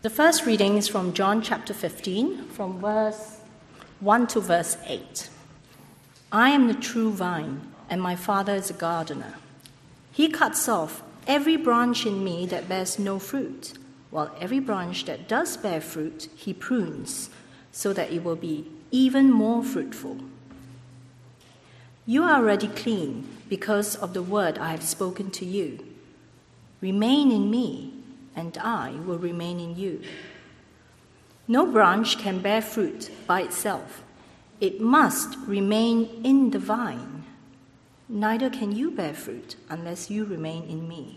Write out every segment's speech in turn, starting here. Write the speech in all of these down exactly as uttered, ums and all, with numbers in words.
The first reading is from John chapter fifteen, from verse one to verse eight. I am the true vine, and my Father is a gardener. He cuts off every branch in me that bears no fruit, while every branch that does bear fruit, he prunes, so that it will be even more fruitful. You are already clean because of the word I have spoken to you. Remain in me, and I will remain in you. No branch can bear fruit by itself. It must remain in the vine. Neither can you bear fruit unless you remain in me.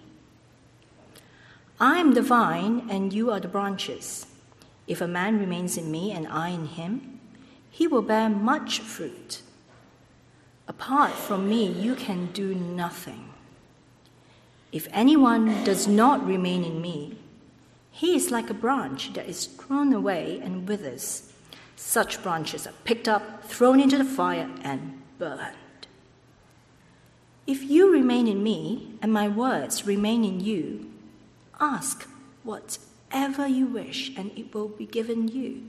I am the vine, and you are the branches. If a man remains in me and I in him, he will bear much fruit. Apart from me, you can do nothing. If anyone does not remain in me, he is like a branch that is thrown away and withers. Such branches are picked up, thrown into the fire, and burned. If you remain in me, and my words remain in you, ask whatever you wish, and it will be given you.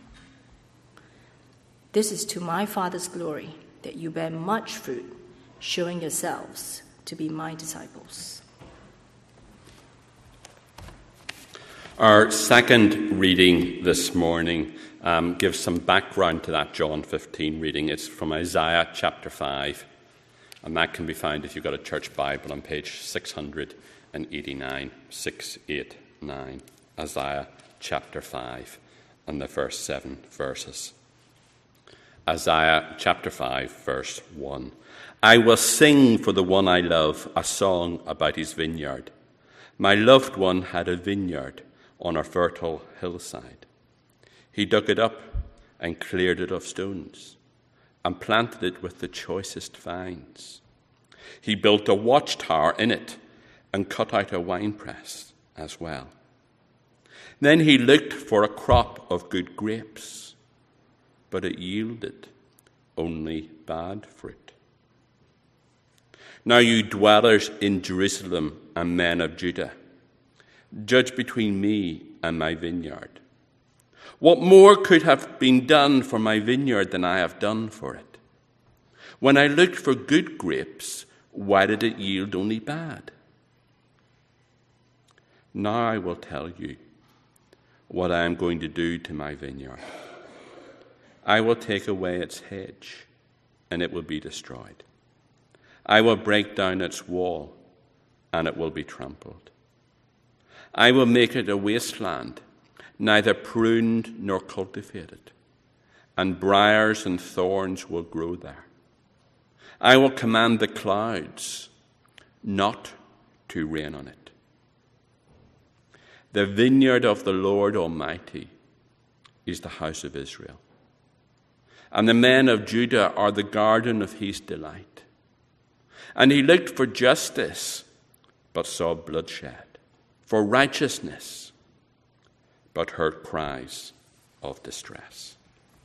This is to my Father's glory, that you bear much fruit, showing yourselves to be my disciples. Our second reading this morning um, gives some background to that John fifteen reading. It's from Isaiah chapter five, and that can be found if you've got a church Bible on page six eighty-nine, six eighty-nine, Isaiah chapter five, and the first seven verses. Isaiah chapter five, verse one. I will sing for the one I love a song about his vineyard. My loved one had a vineyard on a fertile hillside. He dug it up and cleared it of stones and planted it with the choicest vines. He built a watchtower in it and cut out a winepress as well. Then he looked for a crop of good grapes, but it yielded only bad fruit. Now you dwellers in Jerusalem and men of Judah, judge between me and my vineyard. What more could have been done for my vineyard than I have done for it? When I looked for good grapes, why did it yield only bad? Now I will tell you what I am going to do to my vineyard. I will take away its hedge, and it will be destroyed. I will break down its wall, and it will be trampled. I will make it a wasteland, neither pruned nor cultivated, and briars and thorns will grow there. I will command the clouds not to rain on it. The vineyard of the Lord Almighty is the house of Israel, and the men of Judah are the garden of his delight. And he looked for justice, but saw bloodshed, for righteousness, but heard cries of distress.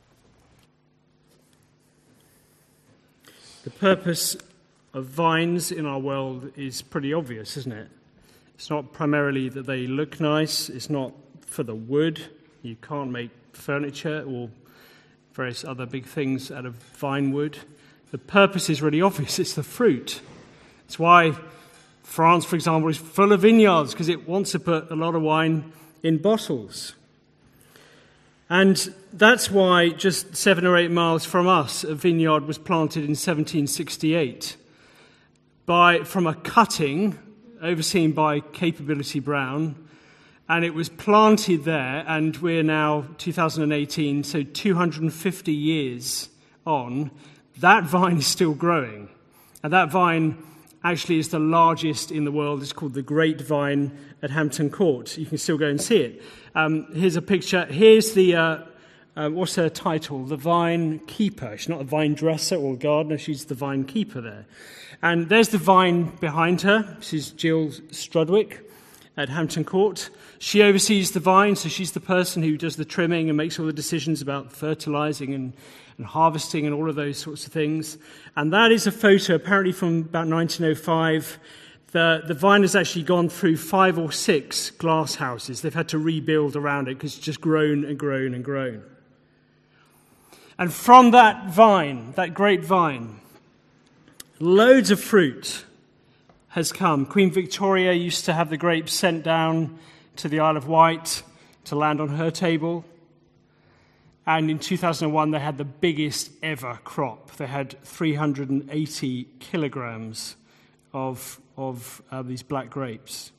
The purpose of vines in our world is pretty obvious, isn't it? It's not primarily that they look nice. It's not for the wood. You can't make furniture or various other big things out of vine wood. The purpose is really obvious. It's the fruit. It's why France, for example, is full of vineyards, because it wants to put a lot of wine in bottles. And that's why just seven or eight miles from us, a vineyard was planted in seventeen sixty-eight by from a cutting overseen by Capability Brown, and it was planted there, and we're now two thousand eighteen, so two hundred fifty years on. That vine is still growing, and that vine actually is the largest in the world. It's called the Great Vine at Hampton Court. You can still go and see it. Um, here's a picture. Here's the, uh, uh, what's her title? The Vine Keeper. She's not a vine dresser or gardener. She's the vine keeper there. And there's the vine behind her. This is Jill Strudwick at Hampton Court. She oversees the vine, so she's the person who does the trimming and makes all the decisions about fertilizing and, and harvesting and all of those sorts of things. And that is a photo apparently from about nineteen oh five. The, the vine has actually gone through five or six glass houses. They've had to rebuild around it because it's just grown and grown and grown. And from that vine, that great vine, loads of fruit has come. Queen Victoria used to have the grapes sent down to the Isle of Wight to land on her table. And in two thousand one, they had the biggest ever crop. They had three hundred eighty kilograms of, of uh, these black grapes.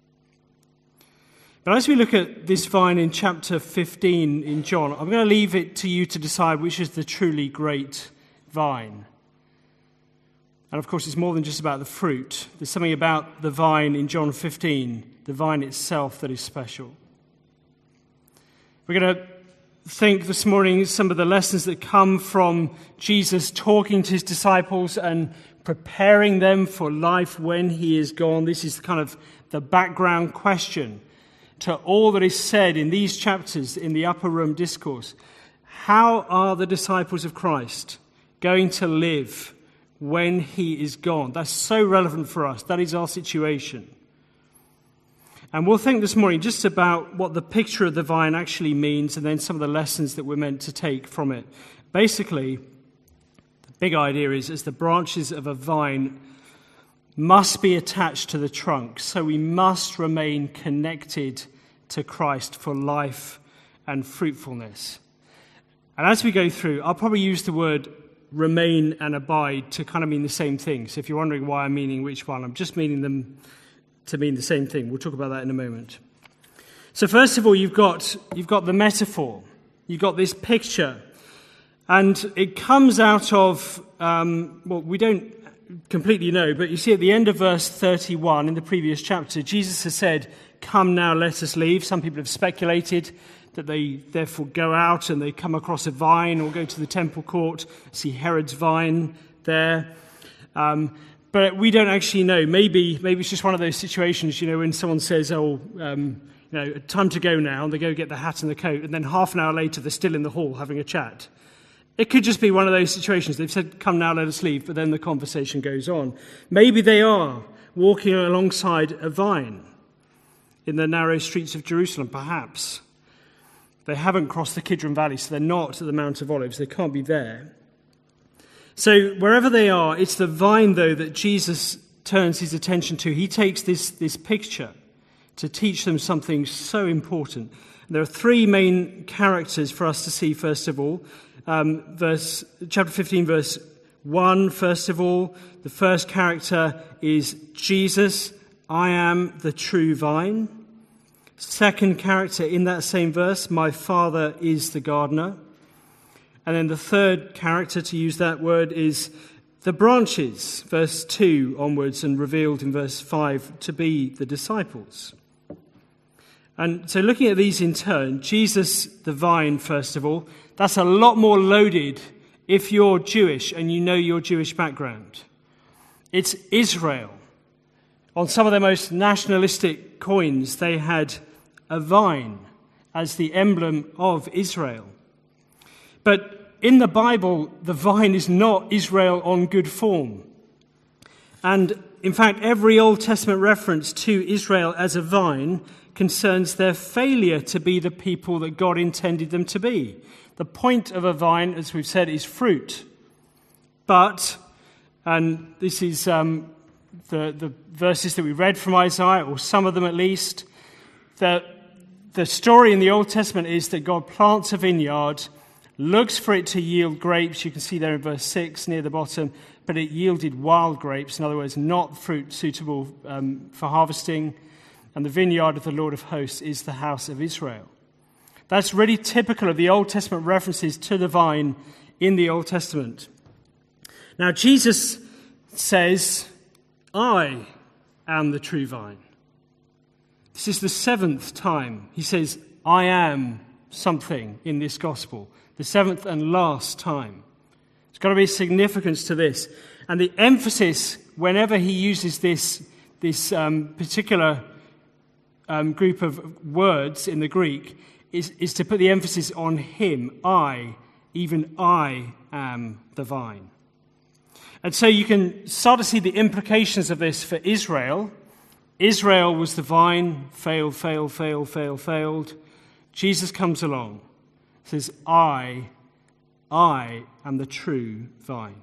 But as we look at this vine in chapter fifteen in John, I'm going to leave it to you to decide which is the truly great vine. And of course, it's more than just about the fruit. There's something about the vine in John fifteen, the vine itself, that is special. We're going to think this morning some of the lessons that come from Jesus talking to his disciples and preparing them for life when he is gone. This is kind of the background question to all that is said in these chapters in the Upper Room Discourse. How are the disciples of Christ going to live when he is gone? That's so relevant for us. That is our situation. And we'll think this morning just about what the picture of the vine actually means and then some of the lessons that we're meant to take from it. Basically, the big idea is as the branches of a vine must be attached to the trunk, so we must remain connected to Christ for life and fruitfulness. And as we go through, I'll probably use the word remain and abide to kind of mean the same thing. So if you're wondering why I'm meaning which one, I'm just meaning them to mean the same thing. We'll talk about that in a moment. So first of all, you've got you've got the metaphor. You've got this picture. And it comes out of, um, well, we don't completely know, but you see at the end of verse thirty-one in the previous chapter, Jesus has said, "Come now, let us leave." Some people have speculated that they therefore go out and they come across a vine or go to the temple court, see Herod's vine there. Um, but we don't actually know. Maybe maybe it's just one of those situations, you know, when someone says, oh, um, you know, time to go now, and they go get the hat and the coat, and then half an hour later they're still in the hall having a chat. It could just be one of those situations. They've said, come now, let us leave, but then the conversation goes on. Maybe they are walking alongside a vine in the narrow streets of Jerusalem, perhaps. They haven't crossed the Kidron Valley, so they're not at the Mount of Olives. They can't be there. So wherever they are, it's the vine, though, that Jesus turns his attention to. He takes this, this picture to teach them something so important. There are three main characters for us to see, first of all. Um, verse chapter fifteen, verse one, first of all, the first character is Jesus. I am the true vine. Second character in that same verse, my Father is the gardener. And then the third character, to use that word, is the branches, verse two onwards, and revealed in verse five to be the disciples. And so looking at these in turn, Jesus, the vine, first of all, that's a lot more loaded if you're Jewish and you know your Jewish background. It's Israel. On some of their most nationalistic coins, they had a vine as the emblem of Israel. But in the Bible, the vine is not Israel on good form. And in fact, every Old Testament reference to Israel as a vine concerns their failure to be the people that God intended them to be. The point of a vine, as we've said, is fruit. But, and this is um, the, the verses that we read from Isaiah, or some of them at least, the, the story in the Old Testament is that God plants a vineyard, looks for it to yield grapes. You can see there in verse six near the bottom, but it yielded wild grapes, in other words, not fruit suitable um, for harvesting. And the vineyard of the Lord of hosts is the house of Israel. That's really typical of the Old Testament references to the vine in the Old Testament. Now, Jesus says, I am the true vine. This is the seventh time he says, I am something in this gospel. The seventh and last time. There's got to be significance to this. And the emphasis, whenever he uses this, this um, particular um, group of words in the Greek, Is, is to put the emphasis on him. I, even I am the vine. And so you can start to see the implications of this for Israel. Israel was the vine, failed, failed, failed, failed, failed. Jesus comes along, says, I, I am the true vine.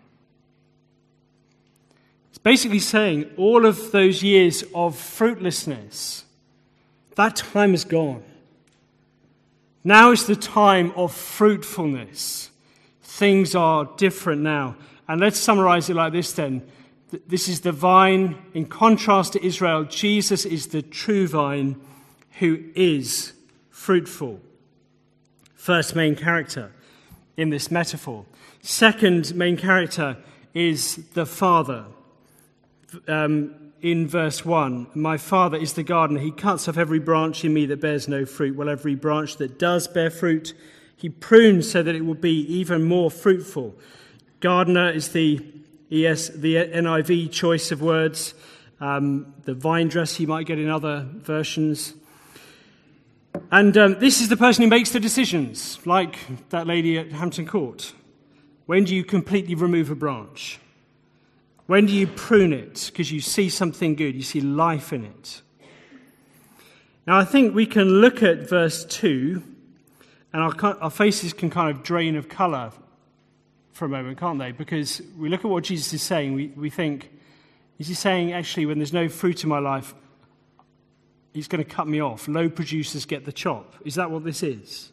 It's basically saying all of those years of fruitlessness, that time is gone. Now is the time of fruitfulness. Things are different now. And let's summarize it like this then. This is the vine. In contrast to Israel, Jesus is the true vine who is fruitful. First main character in this metaphor. Second main character is the Father. Um, in verse one, my Father is the gardener. He cuts off every branch in me that bears no fruit, while every branch that does bear fruit, he prunes so that it will be even more fruitful. Gardener is the E S, the N I V choice of words. Um, the vine dresser you might get in other versions. And um, this is the person who makes the decisions, like that lady at Hampton Court. When do you completely remove a branch? When do you prune it? Because you see something good, you see life in it. Now I think we can look at verse two, and our, our faces can kind of drain of colour for a moment, can't they? Because we look at what Jesus is saying, we, we think, is he saying, actually, when there's no fruit in my life, he's going to cut me off? Low producers get the chop. Is that what this is?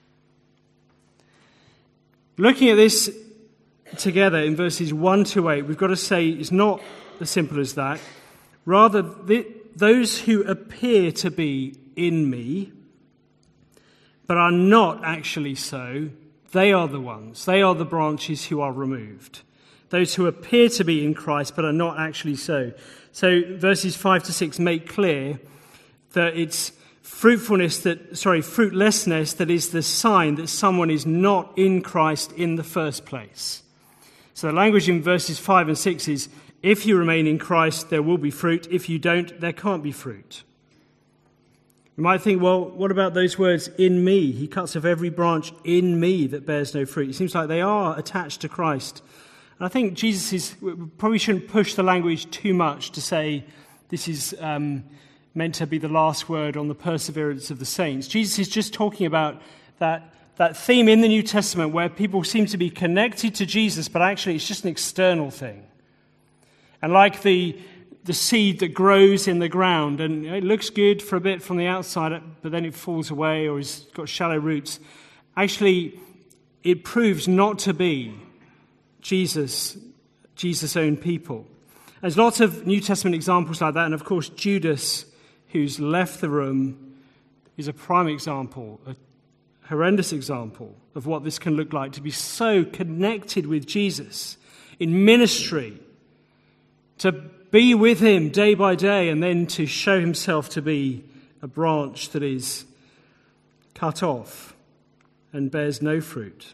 Looking at this together in verses one to eight, we've got to say it's not as simple as that. Rather, the, those who appear to be in me, but are not actually so, they are the ones, they are the branches who are removed. Those who appear to be in Christ, but are not actually so. So verses five to six make clear that it's fruitfulness that, sorry, fruitlessness that is the sign that someone is not in Christ in the first place. So the language in verses five and six is, if you remain in Christ, there will be fruit. If you don't, there can't be fruit. You might think, well, what about those words, in me? He cuts off every branch in me that bears no fruit. It seems like they are attached to Christ. And I think Jesus is, we probably shouldn't push the language too much to say this is um, meant to be the last word on the perseverance of the saints. Jesus is just talking about that, that theme in the New Testament where people seem to be connected to Jesus, but actually it's just an external thing. And like the the seed that grows in the ground, and it looks good for a bit from the outside, but then it falls away or has got shallow roots. Actually, it proves not to be Jesus, Jesus' own people. There's lots of New Testament examples like that, and of course Judas, who's left the room, is a prime example, a horrendous example of what this can look like, to be so connected with Jesus in ministry, to be with him day by day, and then to show himself to be a branch that is cut off and bears no fruit.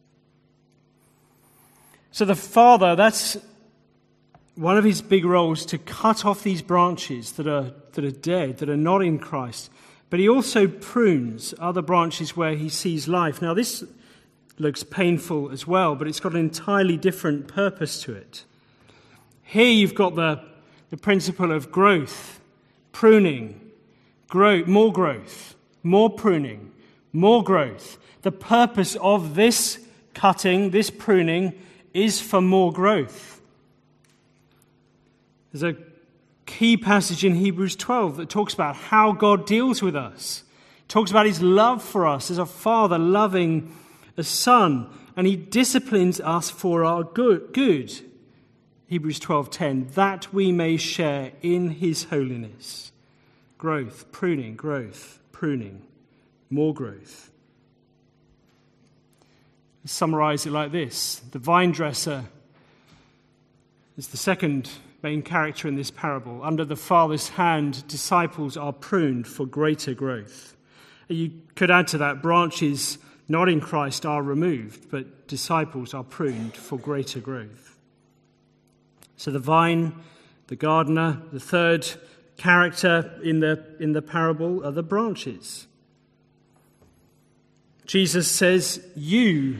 So the Father, that's one of his big roles, to cut off these branches that are that are dead, that are not in Christ. But he also prunes other branches where he sees life. Now this looks painful as well, but it's got an entirely different purpose to it. Here you've got the, the principle of growth, pruning, grow, more growth, more pruning, more growth. The purpose of this cutting, this pruning, is for more growth. There's a key passage in Hebrews twelve that talks about how God deals with us. It talks about his love for us as a father loving a son, and he disciplines us for our good. good. Hebrews twelve ten, that we may share in his holiness. Growth, pruning, growth, pruning, more growth. Let's summarize it like this. The vine dresser is the second main character in this parable. Under the Father's hand, disciples are pruned for greater growth. You could add to that, branches not in Christ are removed, but disciples are pruned for greater growth. So the vine, the gardener, the third character in the, in the parable are the branches. Jesus says, you,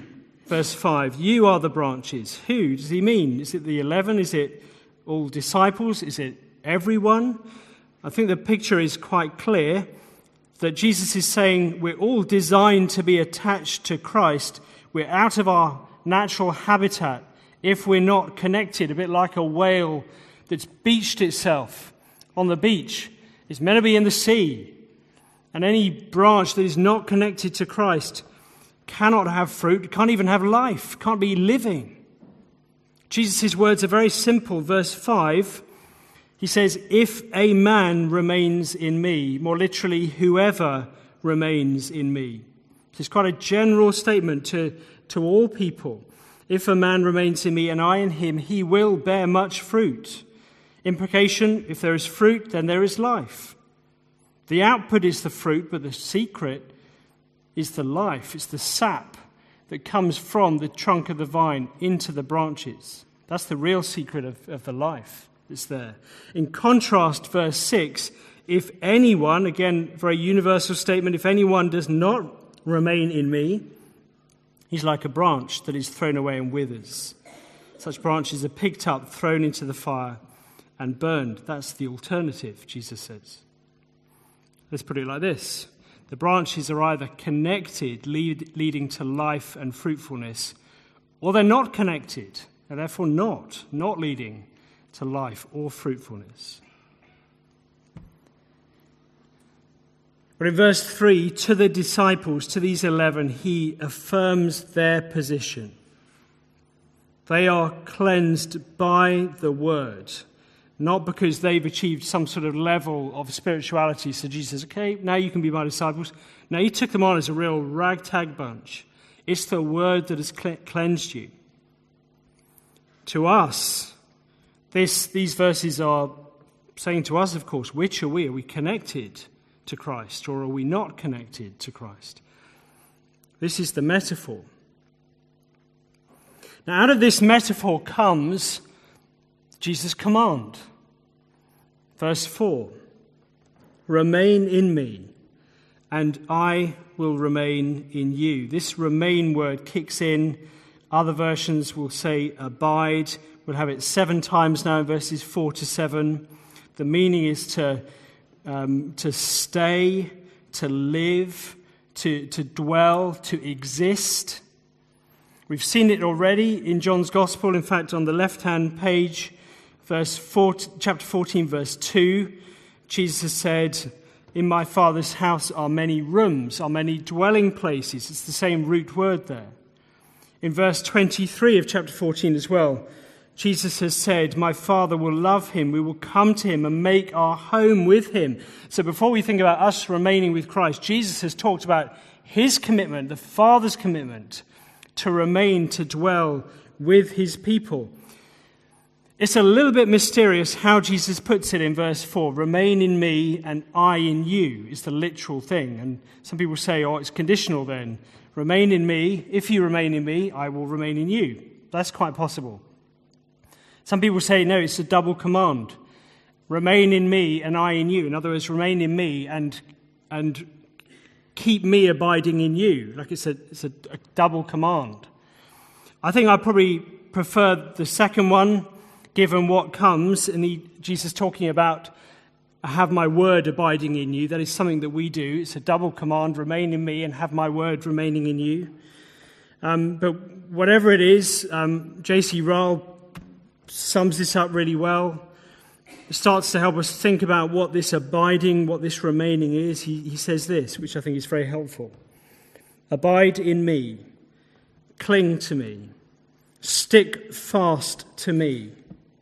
Verse five, you are the branches. Who does he mean? Is it the eleven? Is it all disciples? Is it everyone? I think the picture is quite clear that Jesus is saying we're all designed to be attached to Christ. We're out of our natural habitat if we're not connected, a bit like a whale that's beached itself on the beach. It's meant to be in the sea. And any branch that is not connected to Christ cannot have fruit, can't even have life, can't be living. Jesus' words are very simple. Verse five, he says, if a man remains in me, more literally, whoever remains in me. It's quite a general statement to, to all people. If a man remains in me and I in him, he will bear much fruit. Implication, if there is fruit, then there is life. The output is the fruit, but the secret is the life. It's the sap that comes from the trunk of the vine into the branches. That's the real secret of, of the life that's there. In contrast, verse six, if anyone, again, very universal statement, if anyone does not remain in me, he's like a branch that is thrown away and withers. Such branches are picked up, thrown into the fire, and burned. That's the alternative, Jesus says. Let's put it like this. The branches are either connected, lead, leading to life and fruitfulness, or they're not connected, and therefore not, not leading to life or fruitfulness. But in verse three, to the disciples, to these eleven, he affirms their position. They are cleansed by the word, not because they've achieved some sort of level of spirituality. So Jesus says, okay, now you can be my disciples. Now he took them on as a real ragtag bunch. It's the word that has cleansed you. To us, this, these verses are saying to us, of course, which are we? Are we connected to Christ, or are we not connected to Christ? This is the metaphor. Now, out of this metaphor comes Jesus' command. Verse four, remain in me, and I will remain in you. This remain word kicks in. Other versions will say abide. We'll have it seven times now in verses four to seven. The meaning is to Um, to stay, to live, to, to dwell, to exist. We've seen it already in John's Gospel. In fact, on the left-hand page, verse four, chapter fourteen, verse two, Jesus said, in my Father's house are many rooms, are many dwelling places. It's the same root word there. In verse twenty-three of chapter fourteen as well, Jesus has said, my Father will love him, we will come to him and make our home with him. So before we think about us remaining with Christ, Jesus has talked about his commitment, the Father's commitment, to remain, to dwell with his people. It's a little bit mysterious how Jesus puts it in verse four. Remain in me and I in you is the literal thing. And some people say, oh, it's conditional then. Remain in me. If you remain in me, I will remain in you. That's quite possible. Some people say, no, it's a double command. Remain in me and I in you. In other words, remain in me and and keep me abiding in you. Like it's a, it's a, a double command. I think I probably prefer the second one, given what comes. And he, Jesus talking about, I have my word abiding in you. That is something that we do. It's a double command, remain in me and have my word remaining in you. Um, but whatever it is, um, J C Ryle sums this up really well. It starts to help us think about what this abiding, what this remaining is. He, he says this, which I think is very helpful. Abide in me, cling to me, stick fast to me.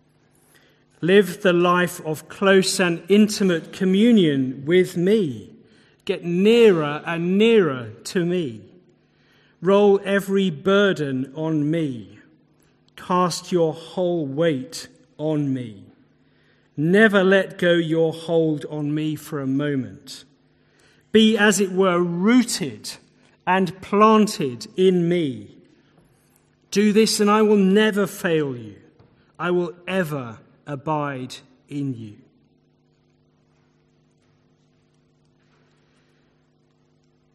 Live the life of close and intimate communion with me. Get nearer and nearer to me. Roll every burden on me. Cast your whole weight on me. Never let go your hold on me for a moment. Be, as it were, rooted and planted in me. Do this and I will never fail you. I will ever abide in you.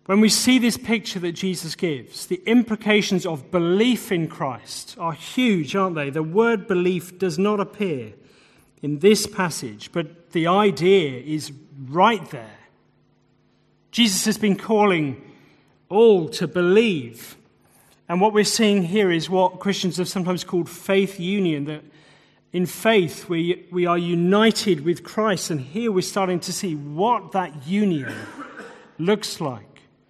When we see this picture that Jesus gives, the implications of belief in Christ are huge, aren't they? The word belief does not appear in this passage, but the idea is right there. Jesus has been calling all to believe. And what we're seeing here is what Christians have sometimes called faith union, that in faith we, we are united with Christ. And here we're starting to see what that union looks like.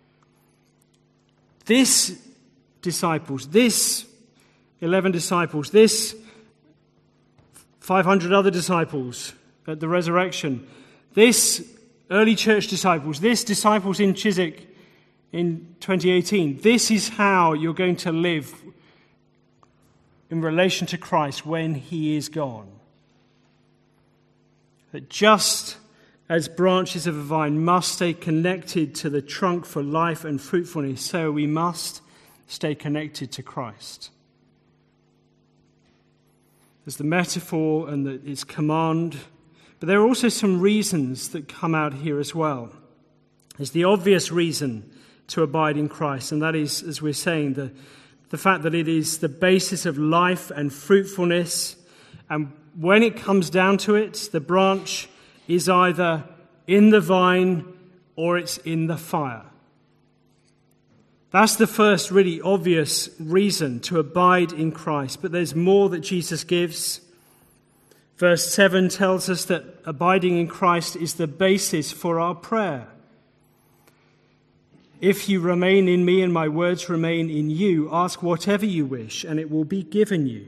This disciples, this eleven disciples, this five hundred other disciples at the resurrection, this early church disciples, this disciples in Chiswick in twenty eighteen, this is how you're going to live in relation to Christ when he is gone. That just as branches of a vine must stay connected to the trunk for life and fruitfulness, so we must stay connected to Christ. There's the metaphor and the, its command, but there are also some reasons that come out here as well. There's the obvious reason to abide in Christ, and that is, as we're saying, the, the fact that it is the basis of life and fruitfulness, and when it comes down to it, the branch is either in the vine or it's in the fire. That's the first really obvious reason to abide in Christ. But there's more that Jesus gives. Verse seven tells us that abiding in Christ is the basis for our prayer. If you remain in me and my words remain in you, ask whatever you wish and it will be given you.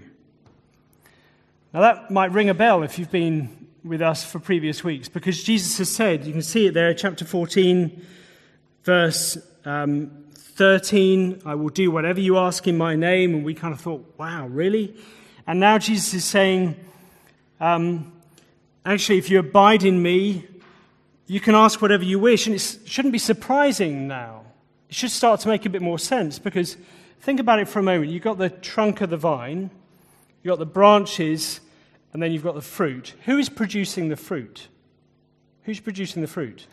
Now that might ring a bell if you've been with us for previous weeks, because Jesus has said, you can see it there, chapter fourteen, verse um, thirteen, I will do whatever you ask in my name. And we kind of thought, wow, really? And now Jesus is saying, um, actually, if you abide in me, you can ask whatever you wish. And it shouldn't be surprising now. It should start to make a bit more sense, because think about it for a moment. You've got the trunk of the vine, you've got the branches, and then you've got the fruit. Who is producing the fruit? Who's producing the fruit?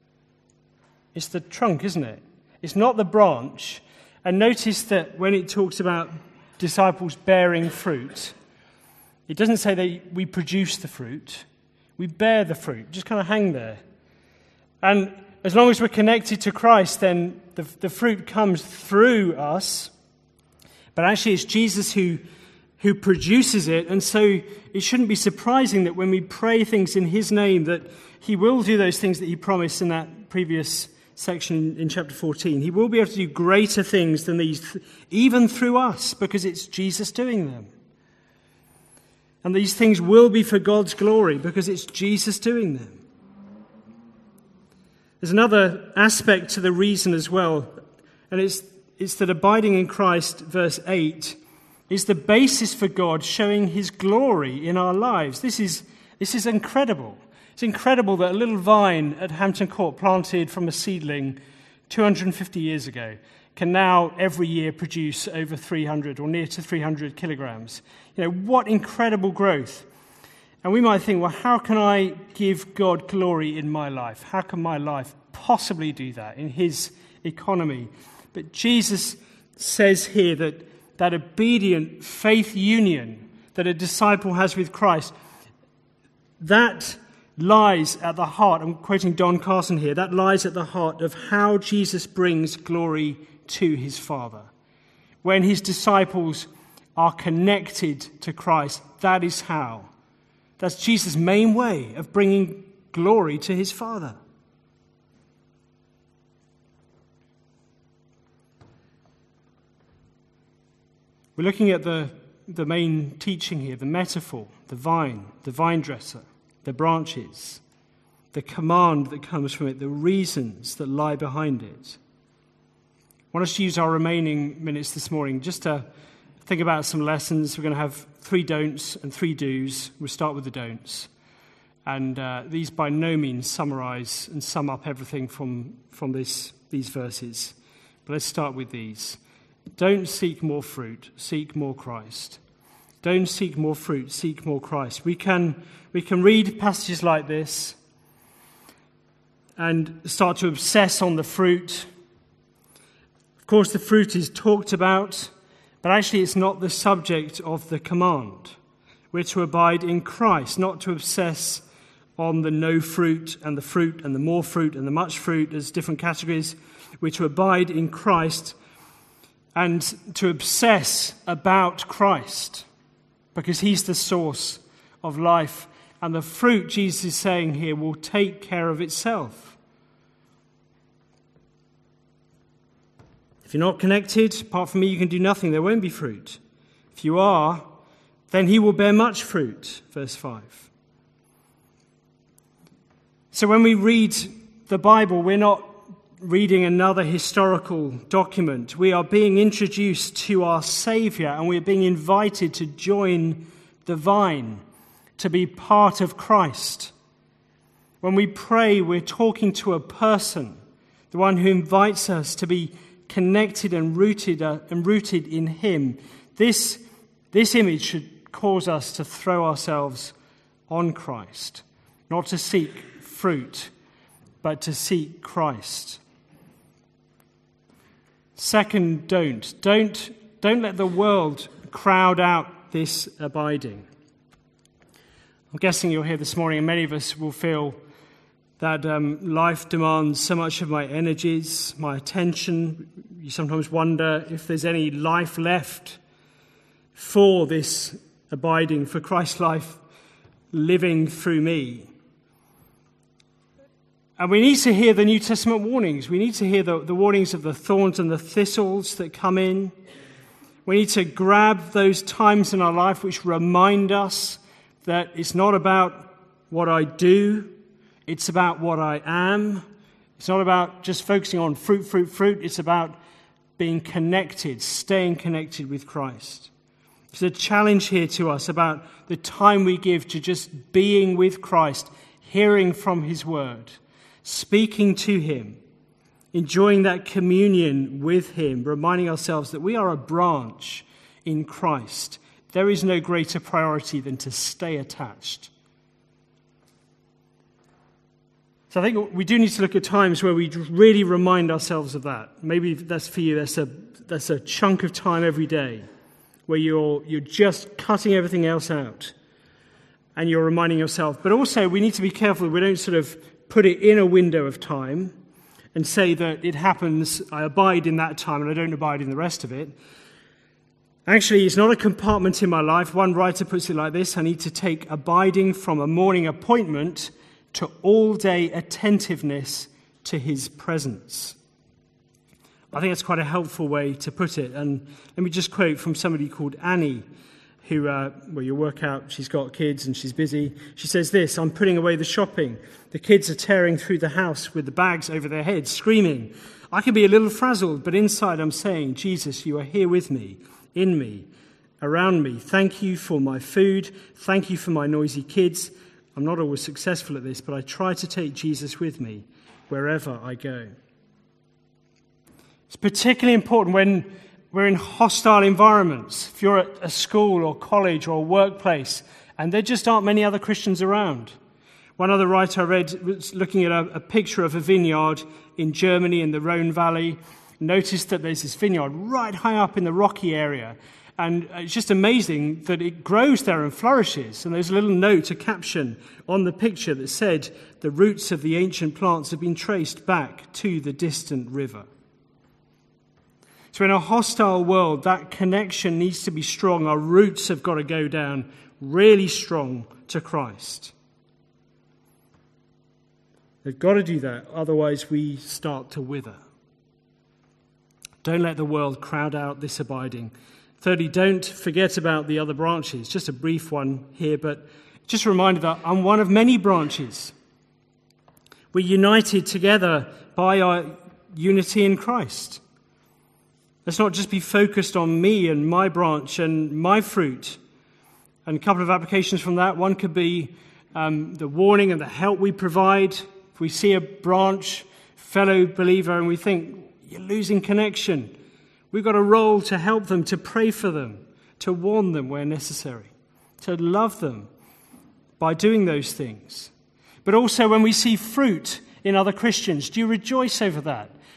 It's the trunk, isn't it? It's not the branch. And notice that when it talks about disciples bearing fruit, it doesn't say that we produce the fruit. We bear the fruit. Just kind of hang there. And as long as we're connected to Christ, then the, the fruit comes through us. But actually it's Jesus who who produces it, and so it shouldn't be surprising that when we pray things in his name, that he will do those things that he promised in that previous section in chapter fourteen. He will be able to do greater things than these, even through us, because it's Jesus doing them. And these things will be for God's glory, because it's Jesus doing them. There's another aspect to the reason as well, and it's, it's that abiding in Christ, verse eight, is the basis for God showing his glory in our lives. This is, this is incredible. It's incredible that a little vine at Hampton Court, planted from a seedling two hundred fifty years ago, can now every year produce over three hundred or near to three hundred kilograms. You know, what incredible growth. And we might think, well, how can I give God glory in my life? How can my life possibly do that in his economy? But Jesus says here that that obedient faith union that a disciple has with Christ, that lies at the heart, I'm quoting Don Carson here, that lies at the heart of how Jesus brings glory to his Father. When his disciples are connected to Christ, that is how. That's Jesus' main way of bringing glory to his Father. We're looking at the, the main teaching here, the metaphor, the vine, the vine dresser, the branches, the command that comes from it, the reasons that lie behind it. I want us to use our remaining minutes this morning just to think about some lessons. We're going to have three don'ts and three do's. We'll start with the don'ts. And uh, these by no means summarize and sum up everything from, from this, these verses. But let's start with these. Don't seek more fruit, seek more Christ. Don't seek more fruit, seek more Christ. We can, we can read passages like this and start to obsess on the fruit Of course, the fruit is talked about, but actually it's not the subject of the command. We're to abide in Christ, not to obsess on the no fruit and the fruit and the more fruit and the much fruit as different categories. We're to abide in Christ and to obsess about Christ because he's the source of life. And the fruit, Jesus is saying here, will take care of itself. If you're not connected, apart from me, you can do nothing. There won't be fruit. If you are, then he will bear much fruit. Verse five. So when we read the Bible, we're not reading another historical document. We are being introduced to our Saviour, and we're being invited to join the vine, to be part of Christ. When we pray, we're talking to a person, the one who invites us to be connected and rooted uh, and rooted in him. This, this image should cause us to throw ourselves on Christ, not to seek fruit, but to seek Christ. Second, don't. Don't, don't let the world crowd out this abiding. I'm guessing you're here this morning, and many of us will feel that um, life demands so much of my energies, my attention. You sometimes wonder if there's any life left for this abiding, for Christ's life living through me. And we need to hear the New Testament warnings. We need to hear the, the warnings of the thorns and the thistles that come in. We need to grab those times in our life which remind us that it's not about what I do, it's about what I am. It's not about just focusing on fruit, fruit, fruit. It's about being connected, staying connected with Christ. There's a challenge here to us about the time we give to just being with Christ, hearing from his word, speaking to him, enjoying that communion with him, reminding ourselves that we are a branch in Christ. There is no greater priority than to stay attached. So I think we do need to look at times where we really remind ourselves of that. Maybe that's for you, that's a that's a chunk of time every day where you're you're just cutting everything else out and you're reminding yourself. But also we need to be careful we don't sort of put it in a window of time and say that it happens, I abide in that time and I don't abide in the rest of it. Actually, it's not a compartment in my life. One writer puts it like this: I need to take abiding from a morning appointment to all-day attentiveness to his presence. I think that's quite a helpful way to put it. And let me just quote from somebody called Annie, who, uh, well, you work out, she's got kids and she's busy. She says this: I'm putting away the shopping. The kids are tearing through the house with the bags over their heads, screaming. I can be a little frazzled, but inside I'm saying, Jesus, you are here with me, in me, around me. Thank you for my food. Thank you for my noisy kids. I'm not always successful at this, but I try to take Jesus with me wherever I go. It's particularly important when we're in hostile environments. If you're at a school or college or a workplace, and there just aren't many other Christians around. One other writer I read was looking at a, a picture of a vineyard in Germany in the Rhone Valley. Noticed that there's this vineyard right high up in the rocky area. And it's just amazing that it grows there and flourishes. And there's a little note, a caption on the picture that said, the roots of the ancient plants have been traced back to the distant river. So in a hostile world, that connection needs to be strong. Our roots have got to go down really strong to Christ. They've got to do that, otherwise we start to wither. Don't let the world crowd out this abiding. Thirdly, don't forget about the other branches. Just a brief one here, but just a reminder that I'm one of many branches. We're united together by our unity in Christ. Let's not just be focused on me and my branch and my fruit. And a couple of applications from that. One could be um, the warning and the help we provide. If we see a branch, fellow believer, and we think, you're losing connection, we've got a role to help them, to pray for them, to warn them where necessary, to love them by doing those things. But also when we see fruit in other Christians, do you rejoice over that?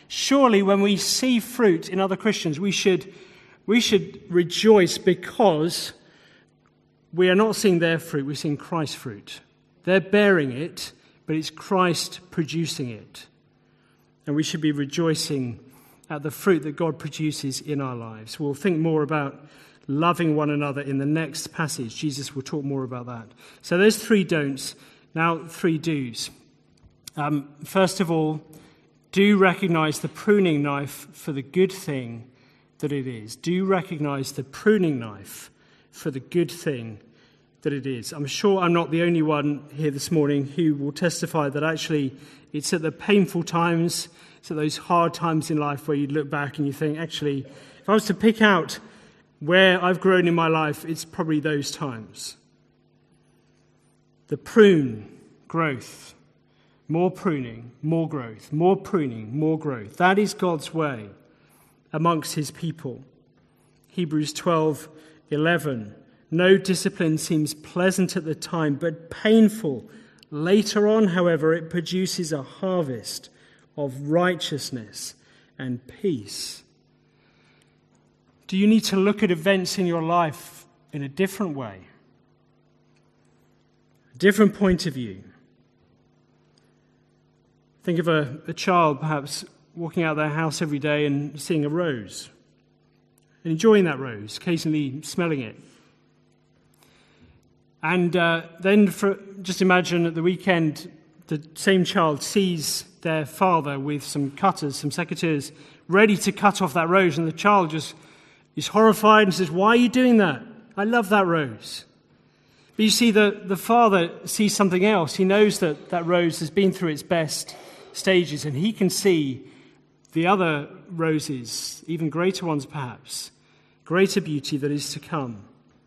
Surely when we see fruit in other Christians, we should, we should rejoice because we are not seeing their fruit, we're seeing Christ's fruit. They're bearing it, but it's Christ producing it. And we should be rejoicing at the fruit that God produces in our lives. We'll think more about loving one another in the next passage. Jesus will talk more about that. So there's three don'ts. Now three do's. Um, first of all, do recognize the pruning knife for the good thing that it is. Do recognize the pruning knife for the good thing that it is. I'm sure I'm not the only one here this morning who will testify that actually it's at the painful times, it's at those hard times in life where you look back and you think, actually, if I was to pick out where I've grown in my life, it's probably those times. The prune, growth. More pruning, more growth, more pruning, more growth. That is God's way amongst his people. Hebrews twelve eleven. No discipline seems pleasant at the time, but painful. Later on, however, it produces a harvest of righteousness and peace. Do you need to look at events in your life in a different way? A different point of view? Think of a, a child perhaps walking out of their house every day and seeing a rose, and enjoying that rose, occasionally smelling it. And uh, then for, just imagine at the weekend, the same child sees their father with some cutters, some secateurs, ready to cut off that rose, and the child just is horrified and says, "Why are you doing that? I love that rose." But you see, the, the father sees something else. He knows that that rose has been through its best stages, and he can see the other roses, even greater ones perhaps, greater beauty that is to come.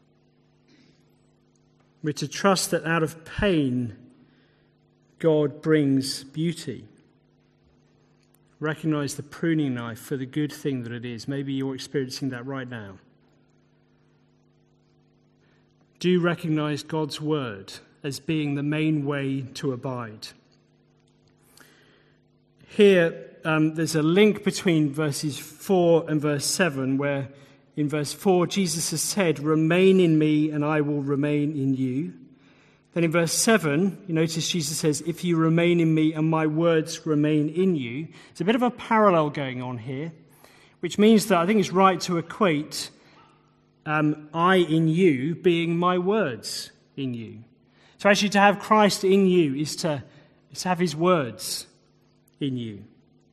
We're to trust that out of pain, God brings beauty. Recognize the pruning knife for the good thing that it is. Maybe you're experiencing that right now. Do recognize God's word as being the main way to abide. Here, um, there's a link between verses four and verse seven, where in verse four, Jesus has said, "Remain in me and I will remain in you." Then in verse seven, you notice Jesus says, "If you remain in me and my words remain in you." There's a bit of a parallel going on here, which means that I think it's right to equate um, I in you being my words in you. So actually to have Christ in you is to, is to have his words in you.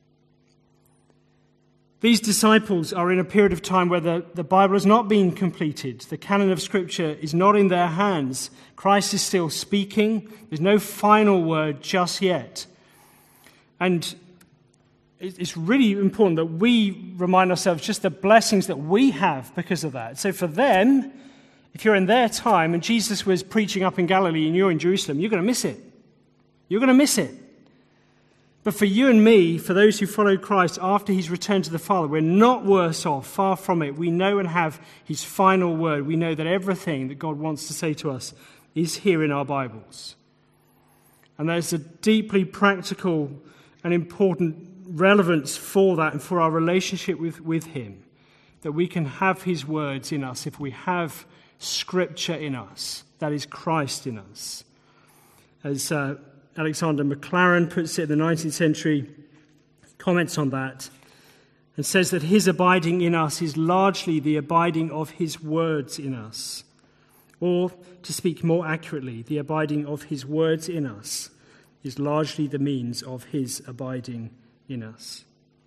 These disciples are in a period of time where the, the Bible has not been completed. The canon of Scripture is not in their hands. Christ is still speaking. There's no final word just yet. And it's really important that we remind ourselves just the blessings that we have because of that. So for them, if you're in their time and Jesus was preaching up in Galilee and you're in Jerusalem, you're going to miss it. You're going to miss it. But for you and me, for those who follow Christ after he's returned to the Father, we're not worse off, far from it. We know and have his final word. We know that everything that God wants to say to us is here in our Bibles. And there's a deeply practical and important relevance for that and for our relationship with, with him, that we can have his words in us if we have Scripture in us, that is Christ in us. As uh, Alexander Maclaren puts it in the nineteenth century, comments on that and says that his abiding in us is largely the abiding of his words in us. Or, to speak more accurately, the abiding of his words in us is largely the means of his abiding in us.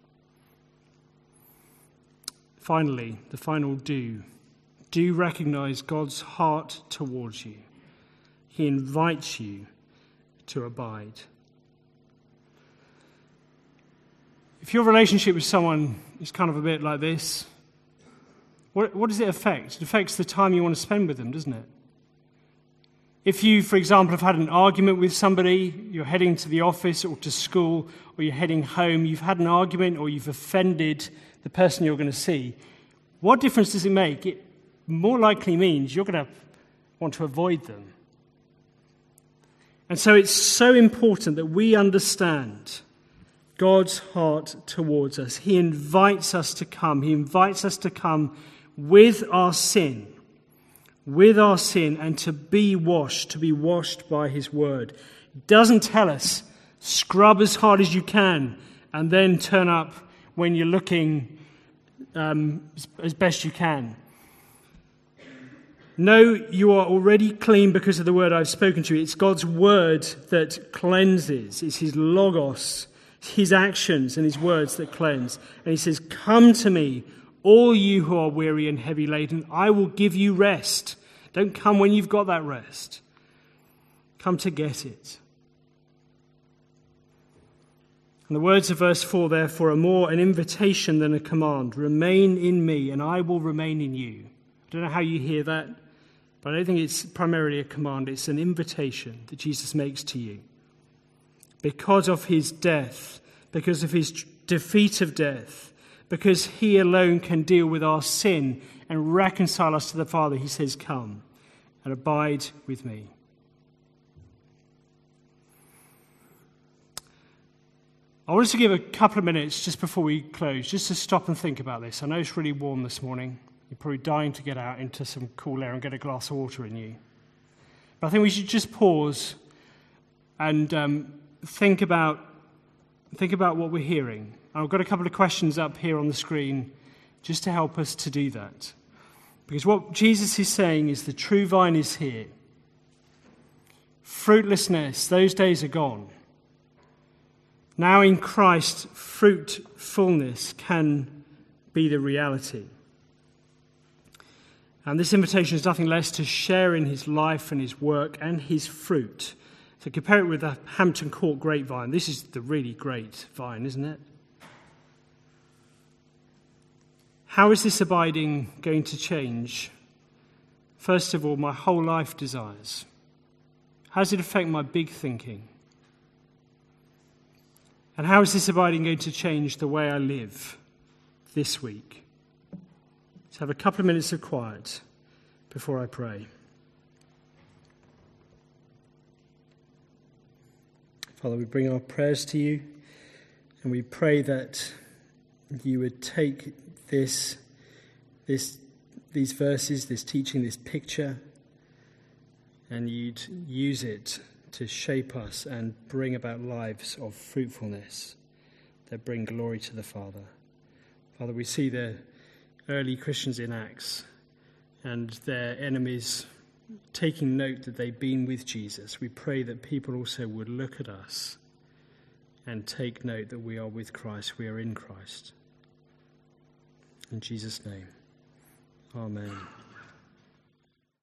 Finally, the final do. Do recognize God's heart towards you. He invites you to abide. If your relationship with someone is kind of a bit like this, what, what does it affect? It affects the time you want to spend with them, doesn't it? If you, for example, have had an argument with somebody, you're heading to the office or to school, or you're heading home, you've had an argument or you've offended the person you're going to see, what difference does it make? It more likely means you're going to want to avoid them. And so it's so important that we understand God's heart towards us. He invites us to come. He invites us to come with our sin, with our sin, and to be washed, to be washed by his word. He doesn't tell us, scrub as hard as you can, and then turn up when you're looking um, as best you can. No, you are already clean because of the word I've spoken to you. It's God's word that cleanses. It's his logos, his actions and his words that cleanse. And he says, come to me, all you who are weary and heavy laden, I will give you rest. Don't come when you've got that rest. Come to get it. And the words of verse four, therefore, are more an invitation than a command. Remain in me, and I will remain in you. I don't know how you hear that, but I don't think it's primarily a command. It's an invitation that Jesus makes to you. Because of his death, because of his defeat of death, because he alone can deal with our sin and reconcile us to the Father, he says, come and abide with me. I want us to give a couple of minutes just before we close, just to stop and think about this. I know it's really warm this morning. You're probably dying to get out into some cool air and get a glass of water in you. But I think we should just pause and um, think about think about what we're hearing. I've got a couple of questions up here on the screen just to help us to do that. Because what Jesus is saying is the true vine is here. Fruitlessness, those days are gone. Now in Christ, fruitfulness can be the reality. And this invitation is nothing less to share in his life and his work and his fruit. So compare it with the Hampton Court grapevine. This is the really great vine, isn't it? How is this abiding going to change? First of all, my whole life desires. How does it affect my big thinking? And how is this abiding going to change the way I live this week? Let's have a couple of minutes of quiet before I pray. Father, we bring our prayers to you, and we pray that you would take this, this, these verses, this teaching, this picture, and you'd use it to shape us and bring about lives of fruitfulness that bring glory to the Father. Father, we see the early Christians in Acts and their enemies taking note that they've been with Jesus. We pray that people also would look at us and take note that we are with Christ, we are in Christ. In Jesus' name, amen.